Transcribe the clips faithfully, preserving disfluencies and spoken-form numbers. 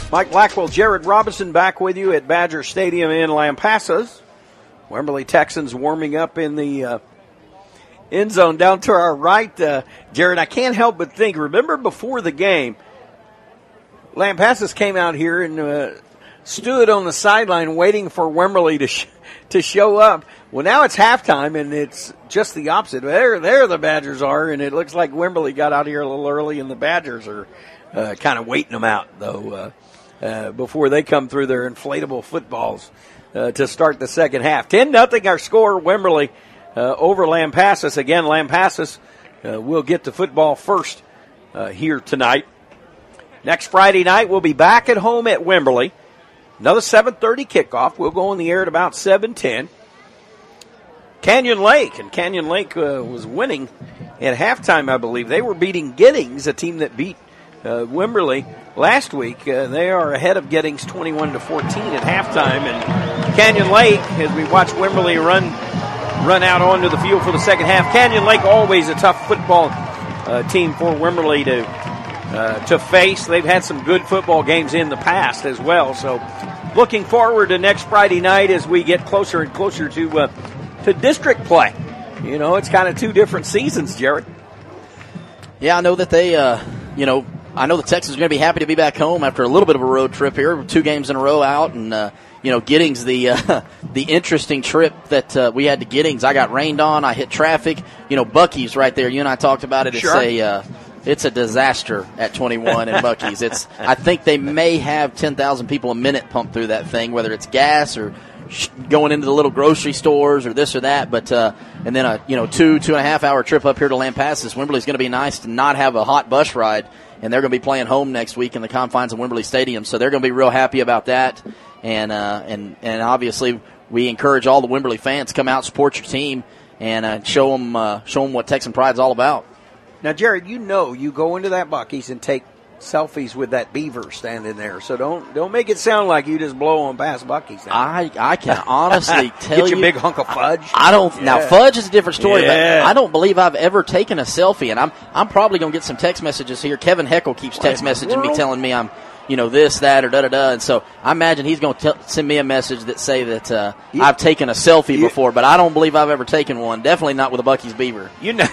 Mike Blackwell, Jared Robinson back with you at Badger Stadium in Lampasas. Wimberley Texans warming up in the uh, end zone down to our right. Uh, Jared, I can't help but think, remember before the game, Lampasas came out here and uh, stood on the sideline waiting for Wimberley to sh- to show up. Well, now it's halftime, and it's just the opposite. There, there the Badgers are, and it looks like Wimberley got out here a little early, and the Badgers are uh, kind of waiting them out, though, uh, uh, before they come through their inflatable footballs uh, to start the second half. ten nothing our score, Wimberley uh, over Lampasas. Again, Lampasas uh, will get the football first uh, here tonight. Next Friday night, we'll be back at home at Wimberley. Another seven thirty kickoff. We'll go on the air at about seven ten. Canyon Lake, and Canyon Lake uh, was winning at halftime, I believe. They were beating Giddings, a team that beat uh, Wimberley last week. Uh, they are ahead of Giddings twenty-one to fourteen at halftime. And Canyon Lake, as we watch Wimberley run run out onto the field for the second half, Canyon Lake always a tough football uh, team for Wimberley to uh, to face. They've had some good football games in the past as well. So looking forward to next Friday night as we get closer and closer to uh, to district play. You know, it's kind of two different seasons, Jared. Yeah, I know that they, uh, you know, I know the Texans are going to be happy to be back home after a little bit of a road trip here, two games in a row out, and, uh, you know, Giddings, the uh, the interesting trip that uh, we had to Giddings. I got rained on, I hit traffic. You know, Buc-ee's right there. You and I talked about it. It's sure. a uh, it's a disaster at twenty-one in Buc-ee's. It's I think they may have ten thousand people a minute pump through that thing, whether it's gas or going into the little grocery stores or this or that, but uh, and then a you know two two and a half hour trip up here to Lampasas. Wimberley's going to be nice to not have a hot bus ride, and they're going to be playing home next week in the confines of Wimberley Stadium, so they're going to be real happy about that. And uh, and and obviously we encourage all the Wimberley fans to come out, support your team, and uh, show them uh, show them what Texan Pride's all about. Now, Jared, you know you go into that Buc-ee's and take selfies with that beaver standing there, so don't don't make it sound like you just blow on past Buc-ee's. Now. I I can honestly tell Get you, your big hunk of fudge. I, I don't yeah. now fudge is a different story, yeah. but I don't believe I've ever taken a selfie, and I'm I'm probably gonna get some text messages here. Kevin Heckle keeps text messaging me telling me I'm you know this that or da da da, and so I imagine he's gonna t- send me a message that say that uh, you, I've taken a selfie you, before, but I don't believe I've ever taken one. Definitely not with a Buc-ee's beaver. You know.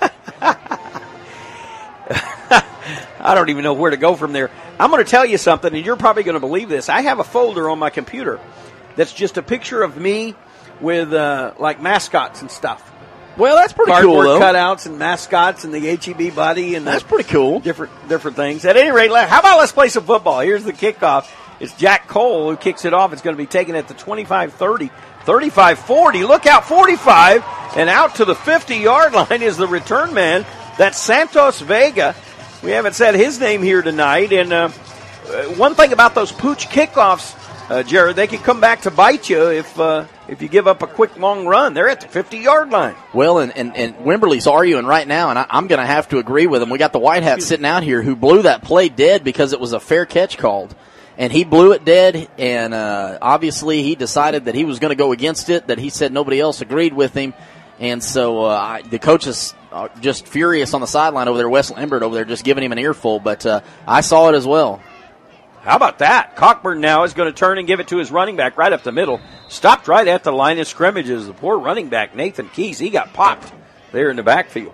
I don't even know where to go from there. I'm going to tell you something, and you're probably going to believe this. I have a folder on my computer that's just a picture of me with, uh, like, mascots and stuff. Well, that's pretty Cardboard cool, though. cutouts and mascots and the H E B buddy. And that's pretty cool. Different different things. At any rate, how about let's play some football? Here's the kickoff. It's Jack Cole who kicks it off. It's going to be taken at the twenty-five thirty, thirty-five forty. Look out, forty-five. And out to the fifty-yard line is the return man. That's Santos Vega. We haven't said his name here tonight. And uh, one thing about those pooch kickoffs, uh, Jared, they can come back to bite you if uh, if you give up a quick, long run. They're at the fifty-yard line. Well, and, and, and Wimberley's arguing right now, and I, I'm going to have to agree with him. We got the White Hat sitting out here who blew that play dead because it was a fair catch called. And he blew it dead, and uh, obviously he decided that he was going to go against it, that he said nobody else agreed with him. And so uh, I, the coaches are just furious on the sideline over there. Wes Lambert over there just giving him an earful, but uh, I saw it as well. How about that? Cockburn now is going to turn and give it to his running back right up the middle. Stopped right at the line of scrimmages. The poor running back, Nathan Keys, he got popped there in the backfield.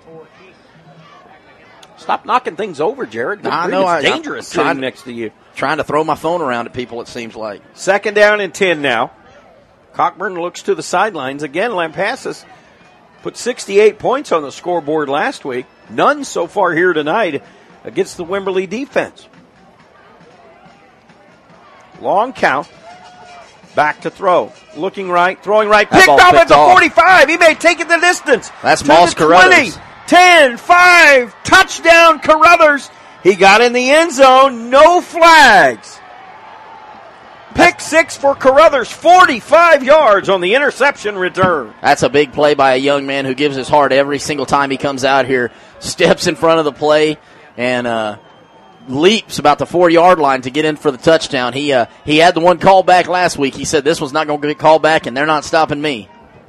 Stop knocking things over, Jared. Good I know. It's I, dangerous trying, sitting next to you. Trying to throw my phone around at people, it seems like. Second down and ten now. Cockburn looks to the sidelines. Again, Lampasas put sixty-eight points on the scoreboard last week. None so far here tonight against the Wimberley defense. Long count. Back to throw. Looking right, throwing right. Picked off at the forty-five. He may take it the distance. That's Moss Carruthers. ten, five, touchdown Carruthers. He got in the end zone. No flags. Pick six for Carruthers, forty-five yards on the interception return. That's a big play by a young man who gives his heart every single time he comes out here, steps in front of the play, and uh, leaps about the four-yard line to get in for the touchdown. He uh, he had the one call back last week. He said this was not going to get called back, and they're not stopping me.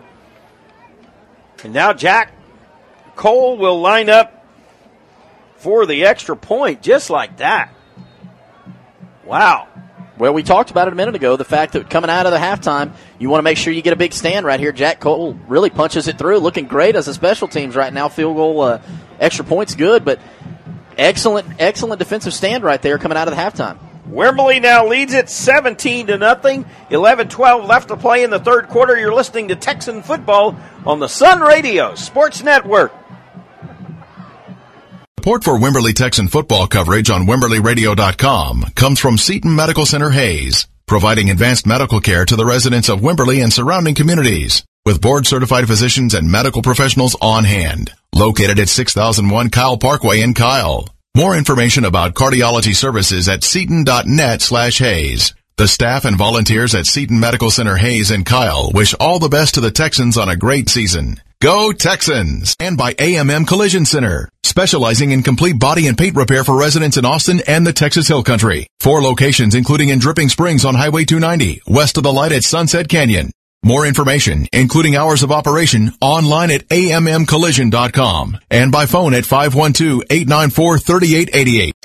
And now Jack Cole will line up for the extra point just like that. Wow. Well, we talked about it a minute ago, the fact that coming out of the halftime, you want to make sure you get a big stand right here. Jack Cole really punches it through, looking great as a special teams right now. Field goal, uh, extra points good, but excellent, excellent defensive stand right there coming out of the halftime. Wimberley now leads it seventeen to nothing. eleven twelve left to play in the third quarter. You're listening to Texan football on the Sun Radio Sports Network. Support for Wimberley Texan football coverage on Wimberley Radio dot com comes from Seton Medical Center Hayes, providing advanced medical care to the residents of Wimberley and surrounding communities, with board-certified physicians and medical professionals on hand. Located at six thousand one Kyle Parkway in Kyle. More information about cardiology services at seton.net slash Hayes. The staff and volunteers at Seton Medical Center Hayes in Kyle wish all the best to the Texans on a great season. Go Texans! And by A M M Collision Center, specializing in complete body and paint repair for residents in Austin and the Texas Hill Country. Four locations, including in Dripping Springs on Highway two ninety, west of the light at Sunset Canyon. More information, including hours of operation, online at A M M collision dot com and by phone at five one two, eight nine four, three eight eight eight.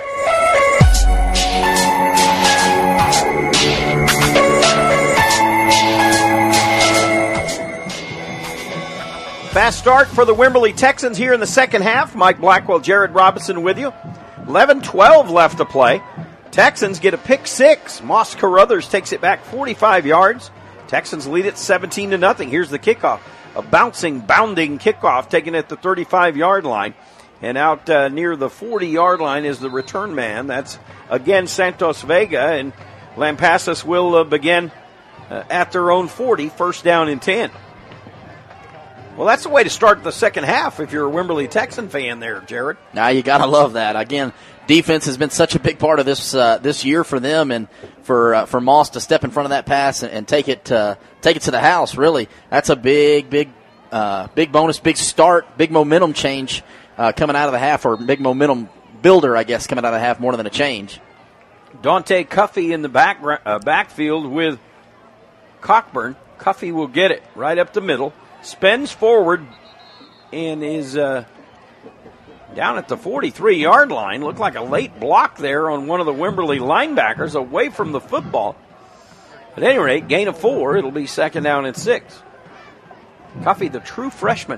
Fast start for the Wimberley Texans here in the second half. Mike Blackwell, Jared Robinson with you. eleven twelve left to play. Texans get a pick six. Moss Carruthers takes it back forty-five yards. Texans lead it seventeen to nothing. Here's the kickoff. A bouncing, bounding kickoff taken at the thirty-five-yard line. And out uh, near the forty-yard line is the return man. That's, again, Santos Vega. And Lampasas will uh, begin uh, at their own forty, first down and ten. Well, that's the way to start the second half if you're a Wimberley Texan fan there, Jared. Now, you got to love that. Again, defense has been such a big part of this uh, this year for them, and for uh, for Moss to step in front of that pass and, and take it uh, take it to the house. Really, that's a big, big, uh, big bonus, big start, big momentum change uh, coming out of the half, or big momentum builder, I guess, coming out of the half more than a change. Dante Cuffey in the back uh, backfield with Cockburn. Cuffey will get it right up the middle. Spins forward and is uh, down at the forty-three-yard line. Looked like a late block there on one of the Wimberley linebackers away from the football. At any rate, gain of four. It'll be second down and six. Cuffey, the true freshman,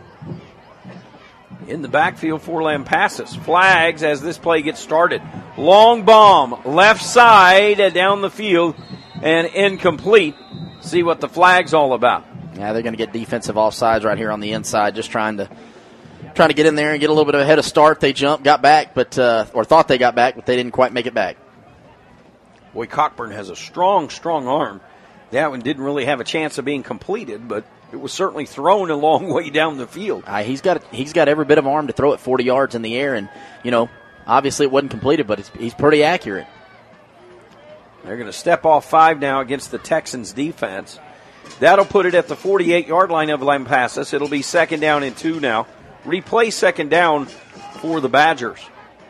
in the backfield for Lampasas. Flags as this play gets started. Long bomb, left side down the field, and incomplete. See what the flag's all about. Yeah, they're going to get defensive offsides right here on the inside, just trying to trying to get in there and get a little bit of a head of start. They jumped, got back, but uh, or thought they got back, but they didn't quite make it back. Boy, Cockburn has a strong, strong arm. That one didn't really have a chance of being completed, but it was certainly thrown a long way down the field. Uh, he's got he's got every bit of arm to throw it forty yards in the air, and you know, obviously it wasn't completed, but it's, he's pretty accurate. They're going to step off five now against the Texans defense. That'll put it at the forty-eight-yard line of Lampasas. It'll be second down and two now. Replay second down for the Badgers.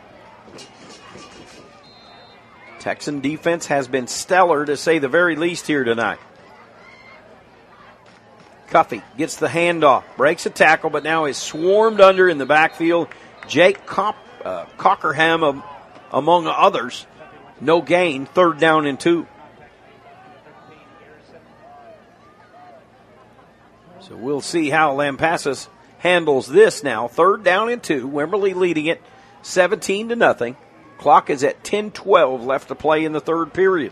Texan defense has been stellar, to say the very least, here tonight. Cuffey gets the handoff, breaks a tackle, but now is swarmed under in the backfield. Jake Cop, uh, Cockerham, um, among others. No gain, third down and two. So we'll see how Lampasas handles this now. Third down and two. Wimberley leading it seventeen to nothing. Clock is at ten twelve left to play in the third period.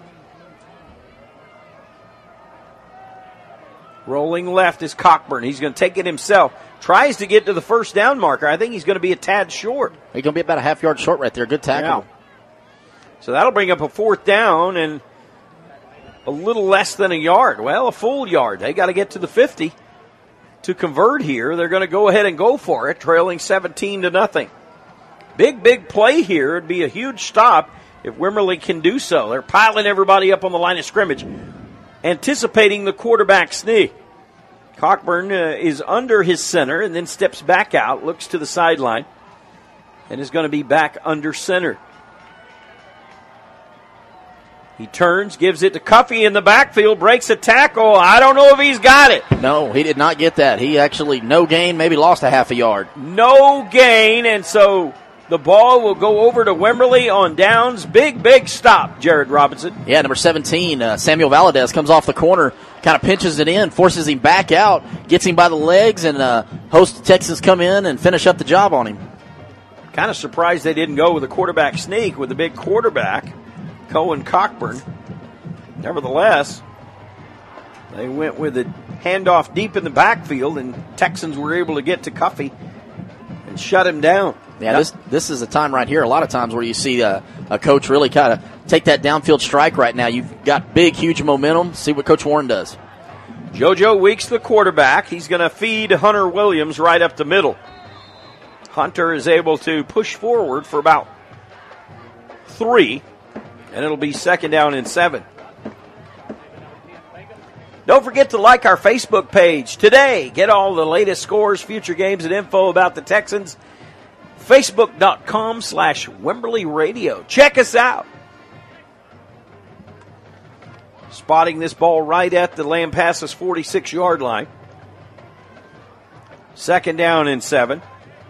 Rolling left is Cockburn. He's going to take it himself. Tries to get to the first down marker. I think he's going to be a tad short. He's going to be about a half yard short right there. Good tackle. Yeah. So that'll bring up a fourth down and a little less than a yard. Well, a full yard. They got to get to the fifty to convert here. They're going to go ahead and go for it, trailing seventeen to nothing. Big, big play here. It'd be a huge stop if Wimberley can do so. They're piling everybody up on the line of scrimmage, anticipating the quarterback sneak. Cockburn uh, is under his center and then steps back out, looks to the sideline, and is going to be back under center. He turns, gives it to Cuffey in the backfield, breaks a tackle. I don't know if he's got it. No, he did not get that. He actually, no gain, maybe lost a half a yard. No gain, and so The ball will go over to Wimberley on downs. Big, big stop, Jared Robinson. Yeah, number seventeen, uh, Samuel Valadez comes off the corner, kind of pinches it in, forces him back out, gets him by the legs, and uh, host Texans come in and finish up the job on him. Kind of surprised they didn't go with a quarterback sneak with the big quarterback, Cohen Cockburn. Nevertheless, they went with a handoff deep in the backfield, and Texans were able to get to Cuffey and shut him down. Yeah, yep. this this is a time right here, a lot of times where you see a, a coach really kind of take that downfield strike right now. You've got big, huge momentum. See what Coach Warren does. JoJo Weeks, the quarterback. He's going to feed Hunter Williams right up the middle. Hunter is able to push forward for about three, and it'll be second down and seven. Don't forget to like our Facebook page today. Get all the latest scores, future games, and info about the Texans. Facebook.com slash Wimberley Radio. Check us out. Spotting this ball right at the Lampasas forty-six-yard line. Second down and seven.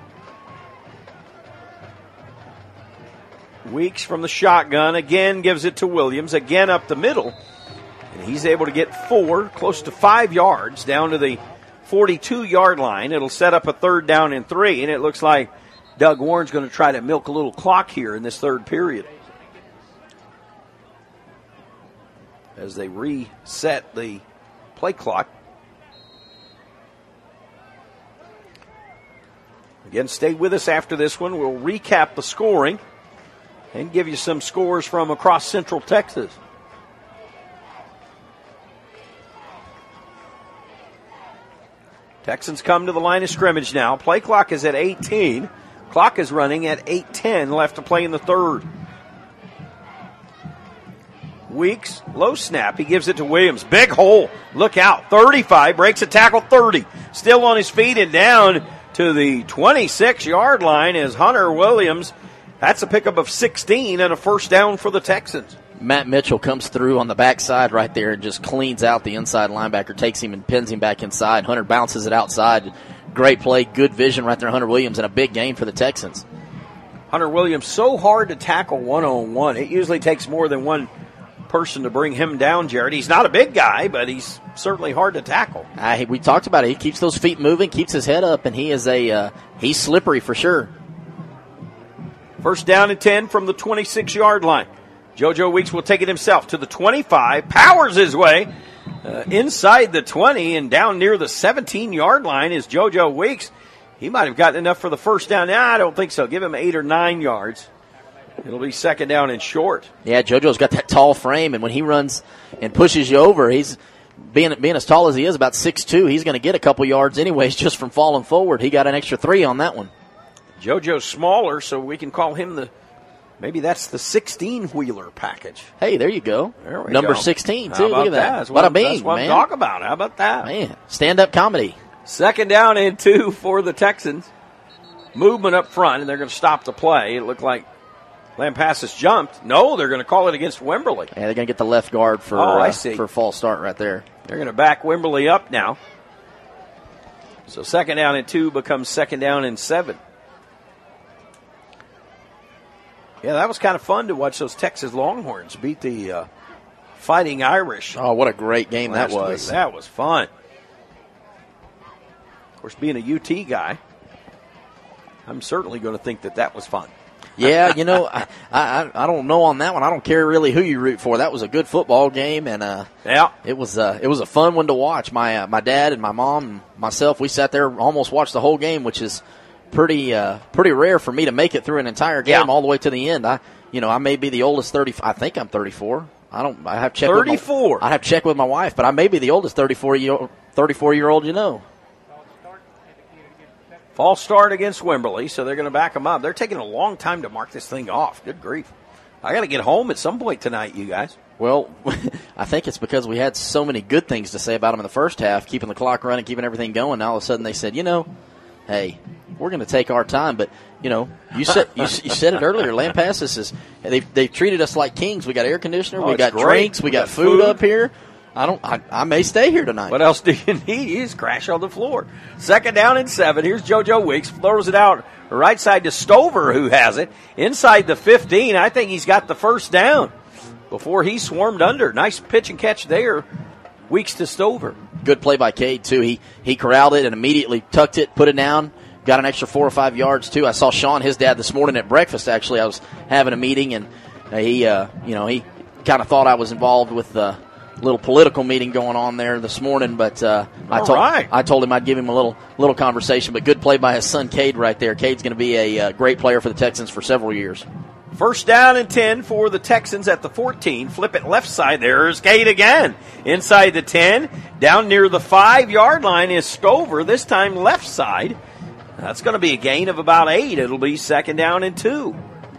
Weeks from the shotgun. Again gives it to Williams. Again up the middle. And he's able to get four, close to five yards, down to the forty-two-yard line. It'll set up a third down and three, and it looks like Doug Warren's going to try to milk a little clock here in this third period as they reset the play clock. Again, stay with us after this one. We'll recap the scoring and give you some scores from across Central Texas. Texans come to the line of scrimmage now. Play clock is at eighteen. Clock is running at eight ten left to play in the third. Weeks, low snap. He gives it to Williams. Big hole. Look out. thirty-five. Breaks a tackle. thirty. Still on his feet and down to the twenty-six-yard line is Hunter Williams. That's a pickup of sixteen and a first down for the Texans. Matt Mitchell comes through on the backside right there and just cleans out the inside linebacker, takes him and pins him back inside. Hunter bounces it outside. Great play, good vision right there, Hunter Williams, and a big game for the Texans. Hunter Williams, so hard to tackle one-on-one. It usually takes more than one person to bring him down, Jared. He's not a big guy, but he's certainly hard to tackle. Uh, we talked about it. He keeps those feet moving, keeps his head up, and he is a uh, he's slippery for sure. First down and ten from the twenty-six-yard line. JoJo Weeks will take it himself to the twenty-five, powers his way uh, inside the twenty, and down near the seventeen-yard line is JoJo Weeks. He might have gotten enough for the first down. Nah, I don't think so. Give him eight or nine yards. It'll be second down and short. Yeah, JoJo's got that tall frame, and when he runs and pushes you over, he's being being as tall as he is, about six two, he's going to get a couple yards anyways just from falling forward. He got an extra three on that one. JoJo's smaller, so we can call him the, maybe that's the sixteen-wheeler package. Hey, there you go. There we Number go. sixteen, How too. about Look at that. that? That's What what, a bean, that's what man. I'm talking about. How about that? Man, stand-up comedy. Second down and two for the Texans. Movement up front, and they're going to stop the play. It looked like Lampasas jumped. No, they're going to call it against Wimberley. Yeah, they're going to get the left guard for, oh, I uh, see. for a false start right there. They're going to back Wimberley up now. So second down and two becomes second down and seven. Yeah, that was kind of fun to watch those Texas Longhorns beat the uh, Fighting Irish. Oh, what a great game that was. Week. That was fun. Of course, being a U T guy, I'm certainly going to think that that was fun. Yeah, you know, I, I I don't know on that one. I don't care really who you root for. That was a good football game, and uh, yeah, it was uh, it was a fun one to watch. My uh, my dad and my mom and myself, we sat there almost watched the whole game, which is pretty uh, pretty rare for me to make it through an entire game yeah. all the way to the end. I you know I may be the oldest thirty. I think I'm thirty-four. I don't. I have to check. thirty-four. With my, I have to check with my wife, but I may be the oldest thirty-four year thirty-four year old. You know. False start against Wimberley, so they're going to back them up. They're taking a long time to mark this thing off. Good grief. I got to get home at some point tonight, you guys. Well, I think it's because we had so many good things to say about them in the first half, keeping the clock running, keeping everything going. Now all of a sudden they said, you know, hey, we're going to take our time. But, you know, you said you, you said it earlier, Lampasas is, they've, they've treated us like kings. We got air conditioner, Oh, we it's got great. drinks, we, We got, got food, food. up here. I don't. I, I may stay here tonight. What else do you need? He's crash on the floor. Second down and seven. Here's JoJo Weeks. Throws it out right side to Stover, who has it. Inside the fifteen. I think he's got the first down before he swarmed under. Nice pitch and catch there. Weeks to Stover. Good play by Cade, too. He he corralled it and immediately tucked it, put it down, got an extra four or five yards, too. I saw Sean, his dad, this morning at breakfast, actually. I was having a meeting, and he, uh, you know, he kind of thought I was involved with the little political meeting going on there this morning, but uh, I, told, right. I told him I'd give him a little little conversation. But good play by his son, Cade, right there. Cade's going to be a uh, great player for the Texans for several years. First down and ten for the Texans at the fourteen. Flip it left side. There's Cade again. Inside the ten. Down near the five-yard line is Stover, this time left side. That's going to be a gain of about eight. It'll be second down and two.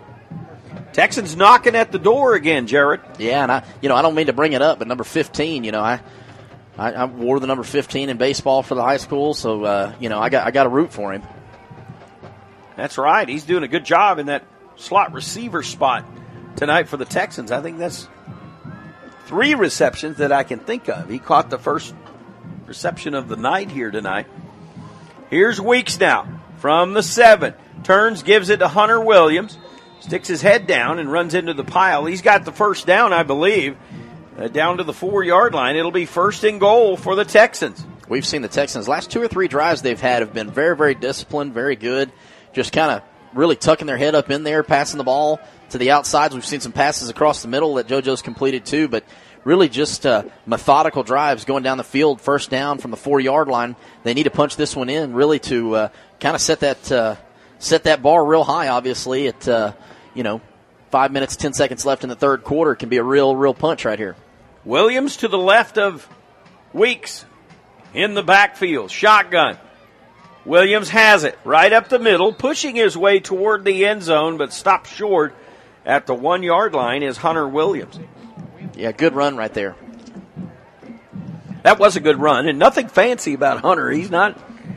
Texans knocking at the door again, Jared. Yeah, and I, you know, I don't mean to bring it up, but number fifteen, you know, I, I, I wore the number fifteen in baseball for the high school, so uh, you know, I got, I got to root for him. That's right. He's doing a good job in that slot receiver spot tonight for the Texans. I think that's three receptions that I can think of. He caught the first reception of the night here tonight. Here's Weeks now from the seven. Turns, gives it to Hunter Williams. Sticks his head down and runs into the pile. He's got the first down, I believe, uh, down to the four-yard line. It'll be first and goal for the Texans. We've seen the Texans, last two or three drives they've had have been very, very disciplined, very good, just kind of really tucking their head up in there, passing the ball to the outsides. We've seen some passes across the middle that JoJo's completed too, but really just uh, methodical drives going down the field, first down from the four-yard line. They need to punch this one in really to uh, kind of set that uh, set that bar real high, obviously. At, uh, you know, five minutes, ten seconds left in the third quarter can be a real, real punch right here. Williams to the left of Weeks in the backfield. Shotgun. Williams has it right up the middle, pushing his way toward the end zone, but stopped short at the one-yard line is Hunter Williams. Yeah, good run right there. That was a good run, and nothing fancy about Hunter. He's not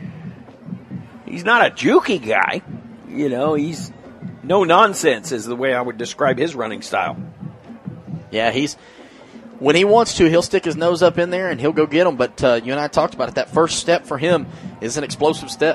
he's not a jukey guy. You know, he's no nonsense is the way I would describe his running style. Yeah, he's when he wants to, he'll stick his nose up in there and he'll go get them. But uh, you and I talked about it. That first step for him is an explosive step.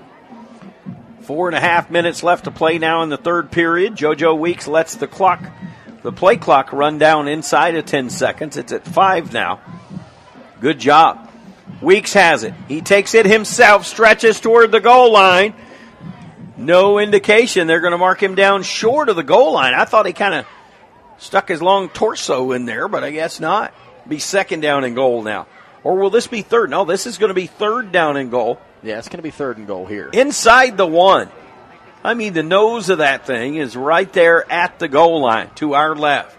Four and a half minutes left to play now in the third period. JoJo Weeks lets the clock, the play clock run down inside of ten seconds. It's at five now. Good job. Weeks has it. He takes it himself, stretches toward the goal line. No indication they're going to mark him down short of the goal line. I thought he kind of stuck his long torso in there, but I guess not. Be second down and goal now. Or will this be third? No, this is going to be third down and goal. Yeah, it's going to be third and goal here. Inside the one. I mean, the nose of that thing is right there at the goal line to our left.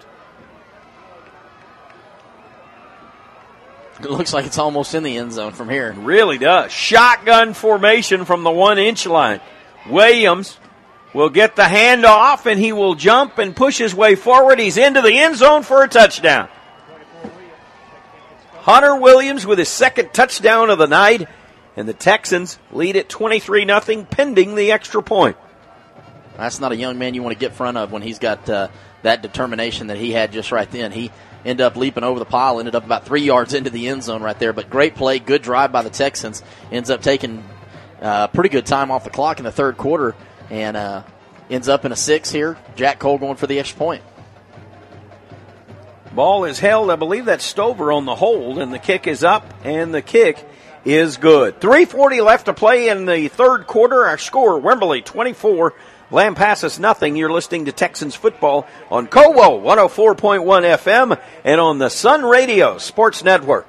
It looks like it's almost in the end zone from here. It really does. Shotgun formation from the one-inch line. Williams will get the handoff, and he will jump and push his way forward. He's into the end zone for a touchdown. Hunter Williams with his second touchdown of the night, and the Texans lead at twenty-three nothing pending the extra point. That's not a young man you want to get in front of when he's got uh, that determination that he had just right then. He ended up leaping over the pile, ended up about three yards into the end zone right there. But great play, good drive by the Texans. Ends up taking uh, pretty good time off the clock in the third quarter and uh, ends up in a six here. Jack Cole going for the extra point. Ball is held. I believe that's Stover on the hold, and the kick is up, and the kick is good. three forty left to play in the third quarter. Our score, Wimberley twenty-four, Lampasas nothing. You're listening to Texans football on C O W O one oh four point one F M and on the Sun Radio Sports Network.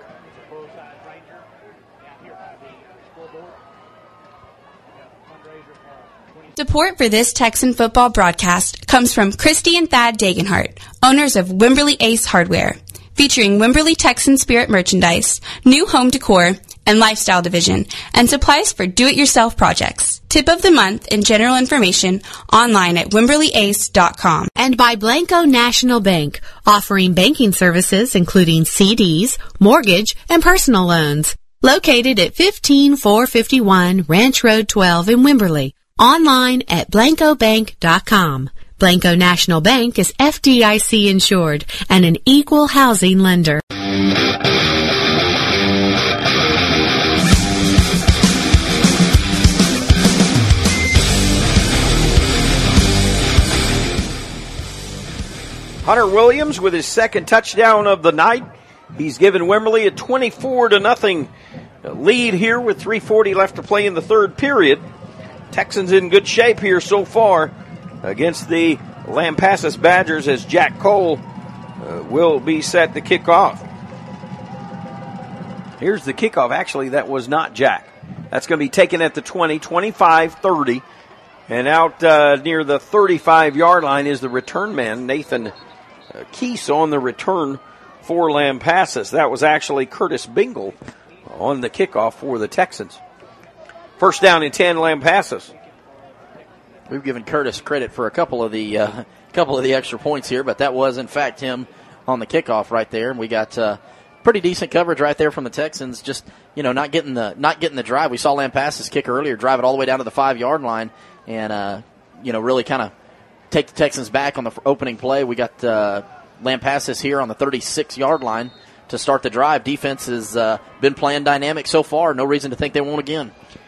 Support for this Texan football broadcast comes from Christy and Thad Dagenhart, owners of Wimberley Ace Hardware, featuring Wimberley Texan Spirit merchandise, new home decor, and lifestyle division, and supplies for do-it-yourself projects. Tip of the month and general information online at wimberley ace dot com. And by Blanco National Bank, offering banking services including C Ds, mortgage, and personal loans. Located at fifteen four fifty-one Ranch Road twelve in Wimberley. Online at blanco bank dot com. Blanco National Bank is F D I C insured and an equal housing lender. Hunter Williams with his second touchdown of the night. He's given Wimberley a twenty-four to nothing lead here with three forty left to play in the third period. Texans in good shape here so far against the Lampasas Badgers as Jack Cole uh, will be set to kick off. Here's the kickoff. Actually, that was not Jack. That's going to be taken at the twenty, twenty-five thirty. And out uh, near the thirty-five-yard line is the return man, Nathan Keese, on the return for Lampasas. That was actually Curtis Bingle on the kickoff for the Texans. First down and ten, Lampasas. We've given Curtis credit for a couple of the uh, couple of the extra points here, but that was in fact him on the kickoff right there. And we got uh, pretty decent coverage right there from the Texans. Just you know, not getting the not getting the drive. We saw Lampasas kick earlier, drive it all the way down to the five-yard line, and uh, you know, really kind of take the Texans back on the opening play. We got uh, Lampasas here on the thirty-six-yard line to start the drive. Defense has uh, been playing dynamic so far. No reason to think they won't again.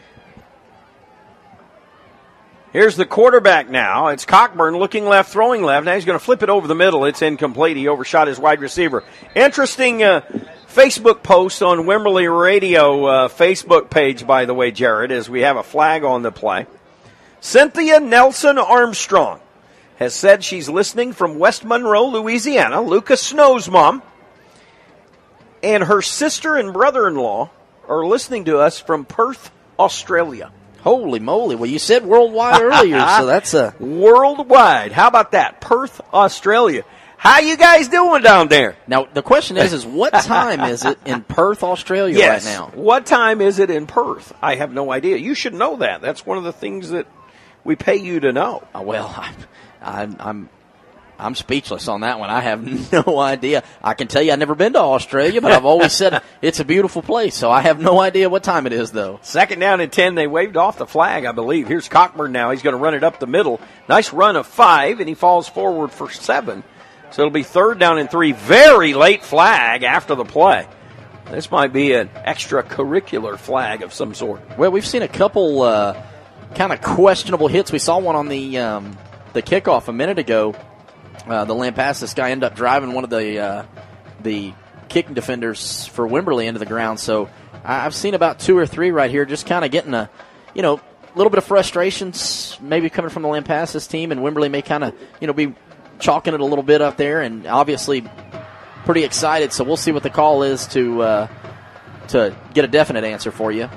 Here's the quarterback now. It's Cockburn looking left, throwing left. Now he's going to flip it over the middle. It's incomplete. He overshot his wide receiver. Interesting uh, Facebook post on Wimberley Radio uh, Facebook page, by the way, Jared, as we have a flag on the play. Cynthia Nelson Armstrong has said she's listening from West Monroe, Louisiana. Lucas Snow's mom and her sister and brother-in-law are listening to us from Perth, Australia. Holy moly. Well, you said worldwide earlier, so that's a... Worldwide. How about that? Perth, Australia. How you guys doing down there? Now, the question is, is what time is it in Perth, Australia yes. right now? What time is it in Perth? I have no idea. You should know that. That's one of the things that we pay you to know. Uh, well, I, I, I'm I'm speechless on that one. I have no idea. I can tell you I've never been to Australia, but I've always said it's a beautiful place, so I have no idea what time it is, though. Second down and ten. They waved off the flag, I believe. Here's Cockburn now. He's going to run it up the middle. Nice run of five, and he falls forward for seven. So it'll be third down and three. Very late flag after the play. This might be an extracurricular flag of some sort. Well, we've seen a couple uh, kind of questionable hits. We saw one on the um, the kickoff a minute ago. Uh, the Lampasas guy ended up driving one of the uh, the kicking defenders for Wimberley into the ground. So I've seen about two or three right here, just kind of getting a, you know, a little bit of frustrations maybe coming from the Lampasas team, and Wimberley may kind of, you know, be chalking it a little bit up there, and obviously pretty excited. So we'll see what the call is to uh, to get a definite answer for you.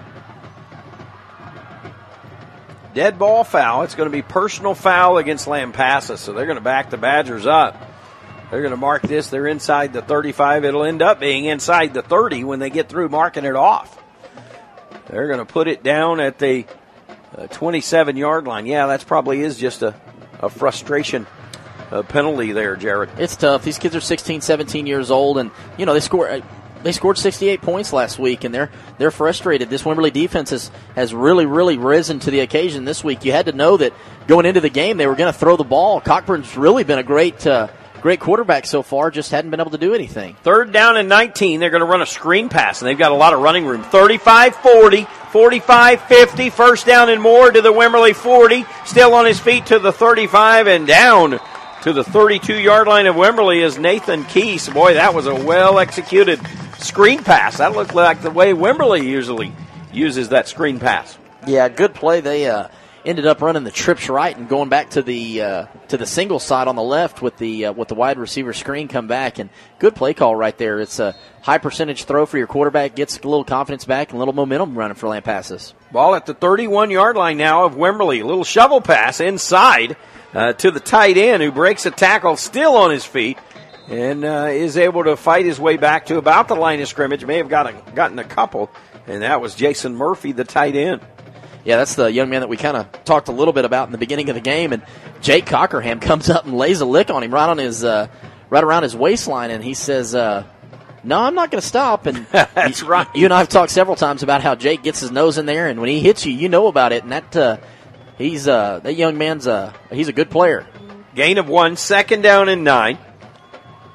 Dead ball foul. It's going to be personal foul against Lampasas, so they're going to back the Badgers up. They're going to mark this. They're inside the thirty-five. It'll end up being inside the thirty when they get through marking it off. They're going to put it down at the twenty-seven-yard line. Yeah, that probably is just a, a frustration uh, penalty there, Jared. It's tough. These kids are sixteen, seventeen years old, and, you know, they score – They scored sixty-eight points last week, and they're they're frustrated. This Wimberley defense has, has really, really risen to the occasion this week. You had to know that going into the game they were going to throw the ball. Cockburn's really been a great uh, great quarterback so far, just hadn't been able to do anything. Third down and nineteen. They're going to run a screen pass, and they've got a lot of running room. thirty-five forty, forty-five fifty, first down and more to the Wimberley forty. Still on his feet to the thirty-five and down to the thirty-two-yard line of Wimberley is Nathan Keese. Boy, that was a well-executed screen pass. That looked like the way Wimberley usually uses that screen pass. Yeah, good play. They uh, ended up running the trips right and going back to the uh, to the single side on the left with the uh, with the wide receiver screen come back, and good play call right there. It's a high percentage throw for your quarterback, gets a little confidence back and a little momentum running for Lampasas. Ball at the thirty-one-yard line now of Wimberley. A little shovel pass inside uh, to the tight end who breaks a tackle, still on his feet, and uh, is able to fight his way back to about the line of scrimmage. May have got a, gotten a couple, and that was Jason Murphy, the tight end. Yeah, that's the young man that we kind of talked a little bit about in the beginning of the game. And Jake Cockerham comes up and lays a lick on him right on his, uh, right around his waistline, and he says, uh, "No, I'm not going to stop." And that's you, right. You and I have talked several times about how Jake gets his nose in there, and when he hits you, you know about it. And that uh, he's uh, that young man's uh, he's a good player. Gain of one, second down and nine.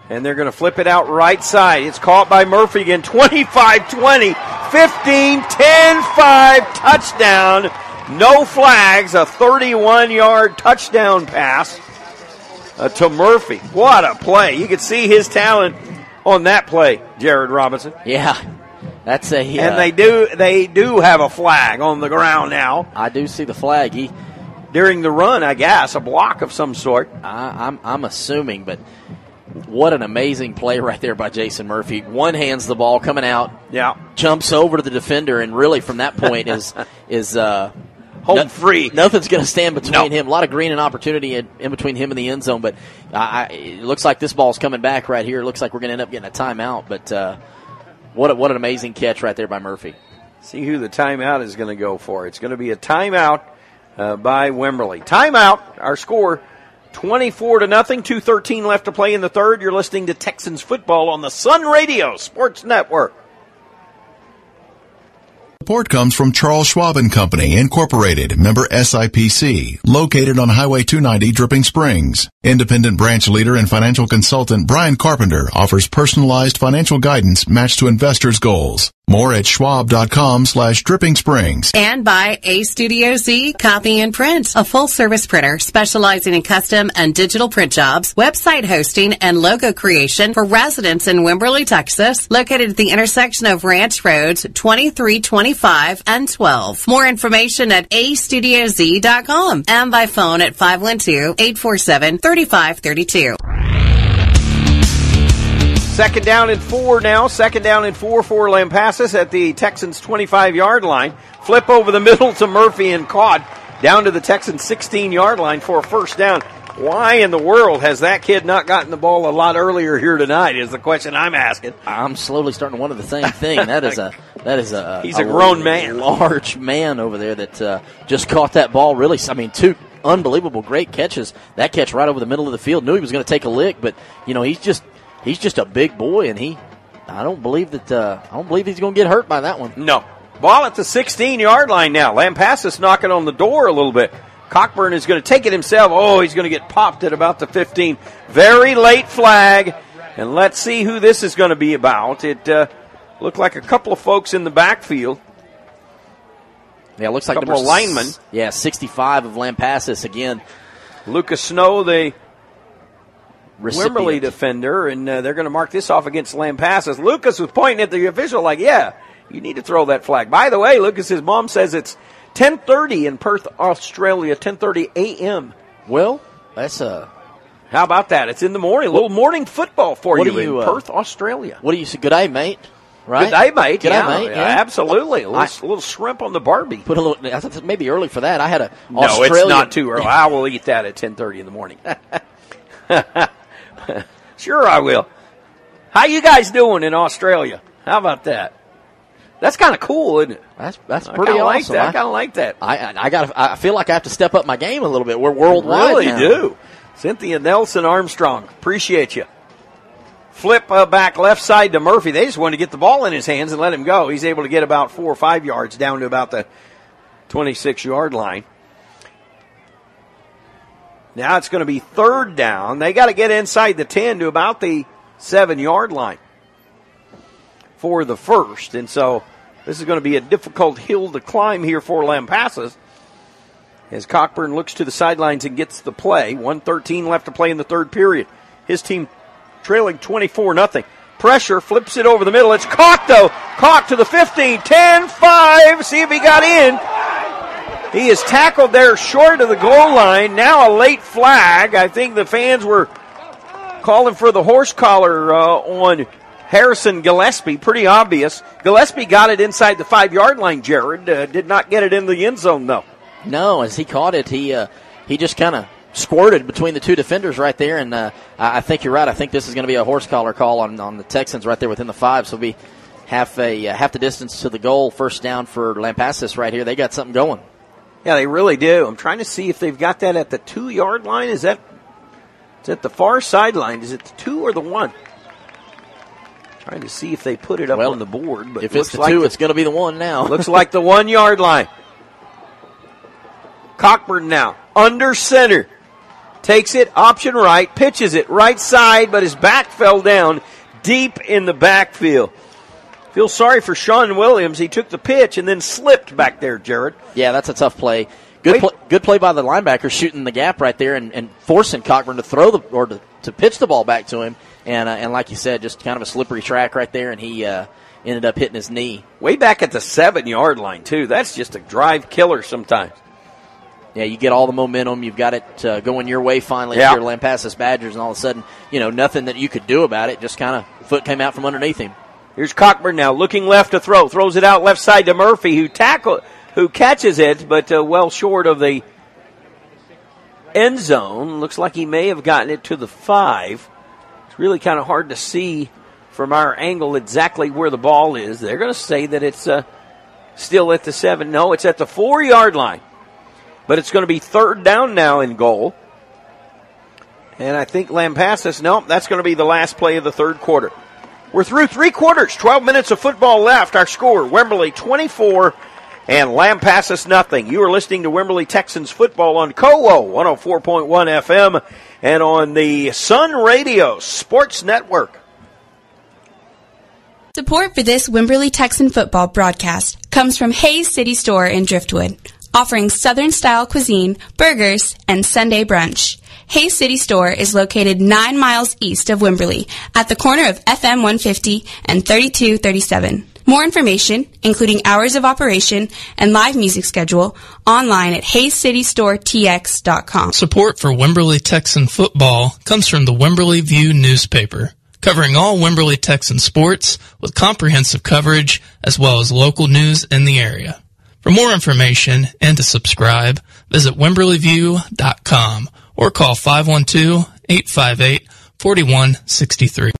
And they're going to flip it out right side. It's caught by Murphy again. twenty-five twenty, fifteen, ten five, touchdown. No flags, a thirty-one-yard touchdown pass uh, to Murphy. What a play. You could see his talent on that play, Jared Robinson. Yeah, that's a... Uh, and they do they do have a flag on the ground now. I do see the flag. He, During the run, I guess, a block of some sort. I, I'm, I'm assuming, but... What an amazing play right there by Jason Murphy. One hands the ball coming out, yeah, jumps over to the defender, and really from that point is is uh, home no, free. Nothing's going to stand between no. him. A lot of green and opportunity in, in between him and the end zone, but uh, I, it looks like this ball's coming back right here. It looks like we're going to end up getting a timeout, but uh, what a, what an amazing catch right there by Murphy. See who the timeout is going to go for. It's going to be a timeout uh, by Wimberley. Timeout, our score, twenty-four to nothing, two thirteen left to play in the third. You're listening to Texans football on the Sun Radio Sports Network. Support comes from Charles Schwab and Company, Incorporated, member S I P C, located on Highway two ninety, Dripping Springs. Independent branch leader and financial consultant Brian Carpenter offers personalized financial guidance matched to investors' goals. More at schwab.com slash dripping springs. And by A Studio Z Copy and Print, a full-service printer specializing in custom and digital print jobs, website hosting, and logo creation for residents in Wimberley, Texas, located at the intersection of Ranch Roads twenty-three, twenty-five, and twelve. More information at a studio z dot com and by phone at five one two, eight four seven, three five three two. Second down and four now. Second down and four for Lampasas at the Texans' twenty-five-yard line. Flip over the middle to Murphy and caught down to the Texans' sixteen-yard line for a first down. Why in the world has that kid not gotten the ball a lot earlier here tonight is the question I'm asking. I'm slowly starting to wonder the same thing. That is a that is a he's a, a grown man, large man over there that uh, just caught that ball. Really, I mean, two unbelievable great catches. That catch right over the middle of the field. Knew he was going to take a lick, but you know he's just. He's just a big boy, and he, I don't believe that, uh, I don't believe he's going to get hurt by that one. No. Ball at the sixteen-yard line now. Lampasas knocking on the door a little bit. Cockburn is going to take it himself. Oh, he's going to get popped at about the fifteen. Very late flag, and let's see who this is going to be about. It uh, looked like a couple of folks in the backfield. Yeah, it looks like a couple of linemen. S- yeah, sixty-five of Lampasas again. Lucas Snow, the recipient. Wimberley defender, and uh, they're going to mark this off against Lampasas. Lucas was pointing at the official like, yeah, you need to throw that flag. By the way, Lucas's mom says it's ten thirty in Perth, Australia, ten thirty a.m. Well, that's a... How about that? It's in the morning. A little morning football for you, you in uh, Perth, Australia. What do you say? Good day, mate. Right? Good day, mate. Good yeah, day, mate. Yeah, Yeah. absolutely. A little, I, a little shrimp on the Barbie. Put a little. I thought it may be early for that. I had a no, Australian. it's not too early. I will eat that at ten thirty in the morning. Sure, I will. How you guys doing in Australia? How about that? That's kind of cool, isn't it? That's that's I pretty awesome. Like that. I, I kind of like that. I I, I got. I feel like I have to step up my game a little bit. We're worldwide. Really now. do. Cynthia Nelson Armstrong, appreciate you. Flip uh, back left side to Murphy. They just wanted to get the ball in his hands and let him go. He's able to get about four or five yards down to about the twenty-six-yard line. Now it's going to be third down. They got to get inside the ten to about the seven-yard line for the first. And so this is going to be a difficult hill to climb here for Lampasas as Cockburn looks to the sidelines and gets the play. one thirteen left to play in the third period. His team trailing twenty-four nothing. Pressure, flips it over the middle. It's caught, though. Caught to the fifteen, ten, five. See if he got in. He is tackled there short of the goal line. Now a late flag. I think the fans were calling for the horse collar uh, on Harrison Gillespie. Pretty obvious. Gillespie got it inside the five-yard line, Jared. Uh, did not get it in the end zone, though. No, as he caught it, he uh, he just kind of squirted between the two defenders right there, and uh, I think you're right. I think this is going to be a horse collar call on, on the Texans right there within the five, so it'll be half, a, uh, half the distance to the goal, first down for Lampasas right here. They got something going. Yeah, they really do. I'm trying to see if they've got that at the two-yard line. Is that is that the far sideline? Is it the two or the one? Trying to see if they put it up well, on the board. But if it it's the like two, the, it's going to be the one now. Looks like the one-yard line. Cockburn now under center. takes it, option right, pitches it right side, but his back fell down deep in the backfield. Feel sorry for Sean Williams. He took the pitch and then slipped back there, Jared. Yeah, that's a tough play. Good, play, good play by the linebacker, shooting the gap right there and, and forcing Cockburn to throw the or to, to pitch the ball back to him. And uh, and like you said, just kind of a slippery track right there, and he uh, ended up hitting his knee. Way back at the seven-yard line, too. That's just a drive killer sometimes. Yeah, you get all the momentum. You've got it uh, going your way finally yeah. if you're Lampasas Badgers, and all of a sudden, you know, nothing that you could do about it. Just kind of foot came out from underneath him. Here's Cockburn now, looking left to throw. Throws it out left side to Murphy, who tackle, who catches it, but uh, well short of the end zone. Looks like he may have gotten it to the five. It's really kind of hard to see from our angle exactly where the ball is. They're going to say that it's uh, still at the seven. No, it's at the four-yard line. But it's going to be third down now in goal. And I think Lampasas, no, that's going to be the last play of the third quarter. We're through three quarters, twelve minutes of football left. Our score, Wimberley twenty-four and Lampasas nothing. You are listening to Wimberley Texans football on C O O one oh four point one F M and on the Sun Radio Sports Network. Support for this Wimberley Texan football broadcast comes from Hayes City Store in Driftwood, offering Southern-style cuisine, burgers, and Sunday brunch. Hayes City Store is located nine miles east of Wimberley at the corner of F M one fifty and thirty-two thirty-seven. More information, including hours of operation and live music schedule, online at hayes city store t x dot com. Support for Wimberley Texan football comes from the Wimberley View newspaper, covering all Wimberley Texan sports with comprehensive coverage as well as local news in the area. For more information and to subscribe, visit wimberley view dot com or call five one two, eight five eight, four one six three.